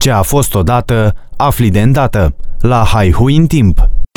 Ce a fost odată, afli de îndată. La Haihui în timp.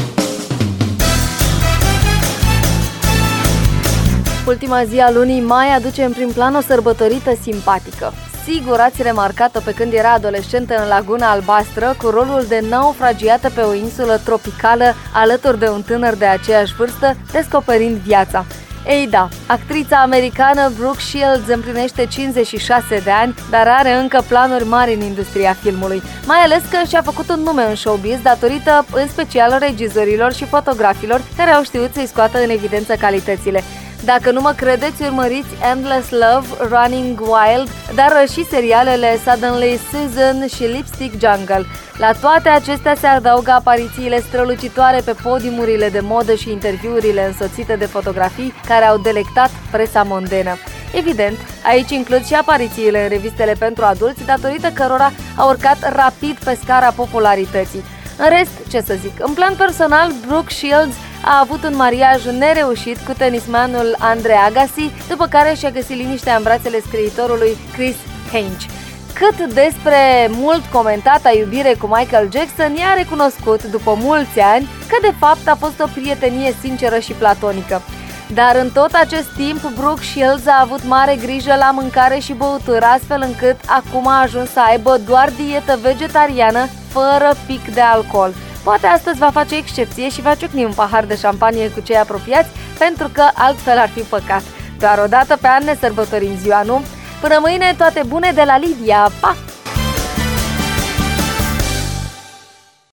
Ultima zi a lunii mai aduce în prim plan o sărbătorită simpatică. Sigur ați remarcat-o pe când era adolescentă în Laguna Albastră, cu rolul de naufragiată pe o insulă tropicală alături de un tânăr de aceeași vârstă, descoperind viața. Ei da, actrița americană Brooke Shields împlinește 56 de ani, dar are încă planuri mari în industria filmului, mai ales că și-a făcut un nume în showbiz datorită în special regizorilor și fotografilor care au știut să-i scoată în evidență calitățile. Dacă nu mă credeți, urmăriți Endless Love, Running Wild, dar și serialele Suddenly Susan și Lipstick Jungle. La toate acestea se adaugă aparițiile strălucitoare pe podiumurile de modă și interviurile însoțite de fotografii care au delectat presa mondenă. Evident, aici includ și aparițiile în revistele pentru adulți, datorită cărora a urcat rapid pe scara popularității. În rest, ce să zic, în plan personal, Brooke Shields a avut un mariaj nereușit cu tenismanul Andre Agassi, după care și-a găsit liniștea în brațele scriitorului Chris Hinch. Cât despre mult comentata iubire cu Michael Jackson, ea a recunoscut, după mulți ani, că de fapt a fost o prietenie sinceră și platonică. Dar în tot acest timp, Brooke Shields a avut mare grijă la mâncare și băutură, astfel încât acum a ajuns să aibă doar dietă vegetariană, fără pic de alcool. Poate astăzi va face excepție și va ciocni un pahar de șampanie cu cei apropiați, pentru că altfel ar fi păcat. Doar o dată pe an ne sărbătorim ziua, nu? Până mâine, toate bune de la Lidia! Pa!